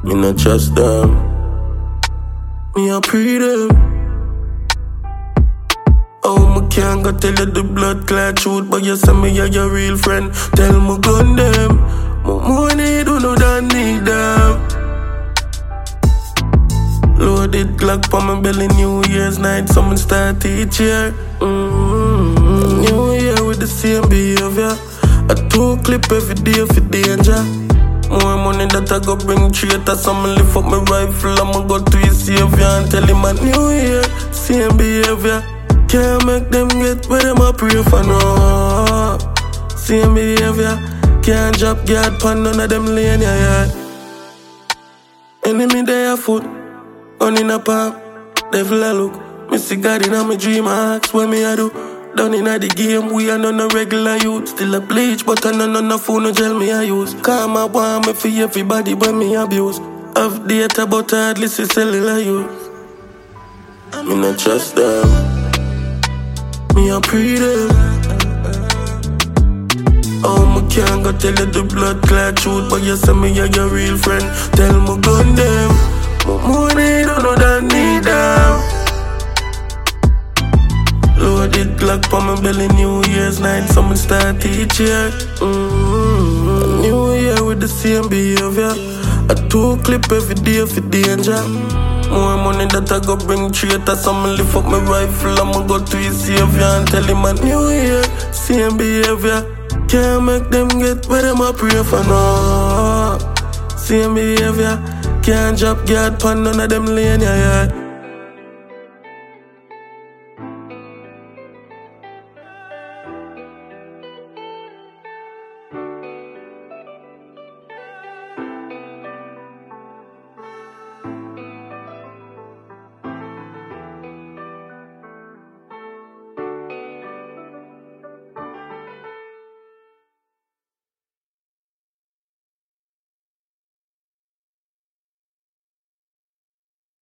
Me not trust them. Me a pre them. Oh, me can't go tell you the blood clot truth, but you say me are your real friend. Tell me gun them. More need do no than need them. Loaded Glock on my belly, New Year's night, someone start each year. New Year with the same behavior. A 2 clip every day for danger. More money that I go bring traitor. Someone lift up my rifle, I'ma go to his savior and tell him a New Year, same behavior. Can't make them get where them a pray for no. Same behavior. Can't drop guard pan none of them lane, yeah. Enemy there foot, gun in a palm, devil a look. Me see God in a me dream, I ask what me a do. Down in the game, we are none a regular youth. Still a bleach, but I none a phone, no gel me a use. Calm I want me for everybody, but me abuse. Have data, but hardly see cellular use. Me not trust them. Me a pre them. Oh, me can't go tell you the blood clot truth, but you say me are your real friend. Tell me gun them. More need do no than need them. Loaded Glock on my belly, New Year's night, someone start each year. New Year with the same behavior. A 2 clip every day for danger. More money that I go bring traitor. Someone lift up my rifle, I'ma go to his savior and tell him a New Year, same behavior. Can't make them get where them a pray for no. Same behavior. Can't drop guard pan none of them lane, yeah.